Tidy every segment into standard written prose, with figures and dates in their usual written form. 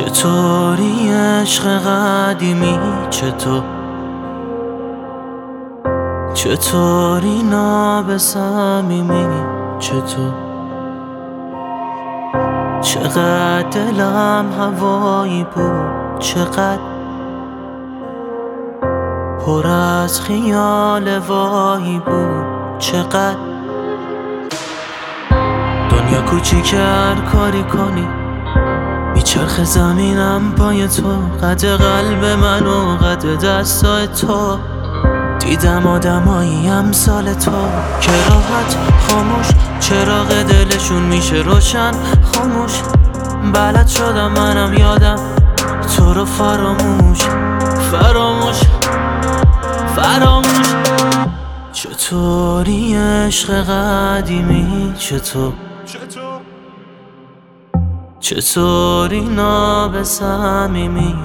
چطوری عشق قدیمی؟ چطوری ناب صمیمی؟ چقدر دلم هوایی بود، چقدر پر از خیال وایی بود، چقدر دنیا کوچیک هر کاری کنی میچرخ زمینم پای تو، قد قلب من و قد دستای تو. دیدم آدمایی امثال تو که راحت خاموش چراغ دلشون میشه روشن خاموش. بلد شدم منم یادم تو رو فراموش چطوری عشق قدیمی؟ چطوری ناب صمیمی؟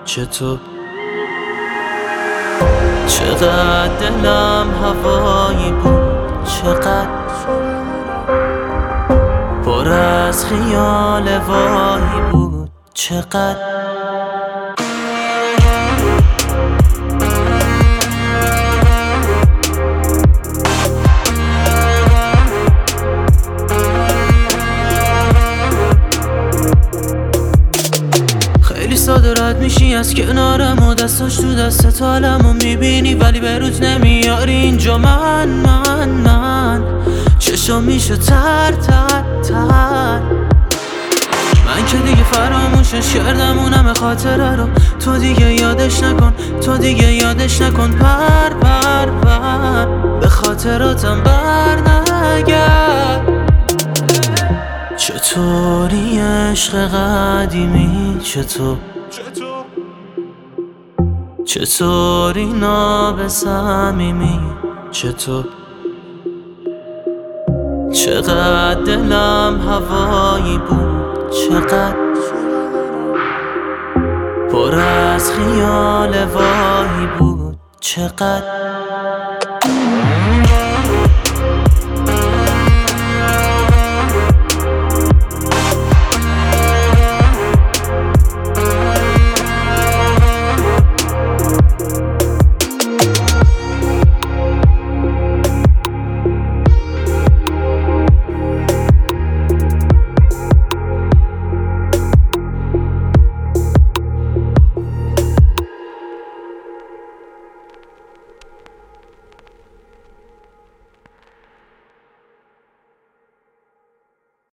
چقدر دلم هوایی بود، چقدر پر از خیال وایی بود، چقدر خیلی ساده رد میشی از کنارم و دستاش تو دستت حالمو میبینی، ولی به روز نمیاری اینجا. من چشم میشه تر من که دیگه فراموشش کردم اونم خاطره رو. تو دیگه یادش نکن پر به خاطراتم بر نگرد. چطوری عشق قدیمی؟ چطوری ناب صمیمی؟ چقدر دلم هوایی بود، چقدر پر از خیال وایی بود، چقدر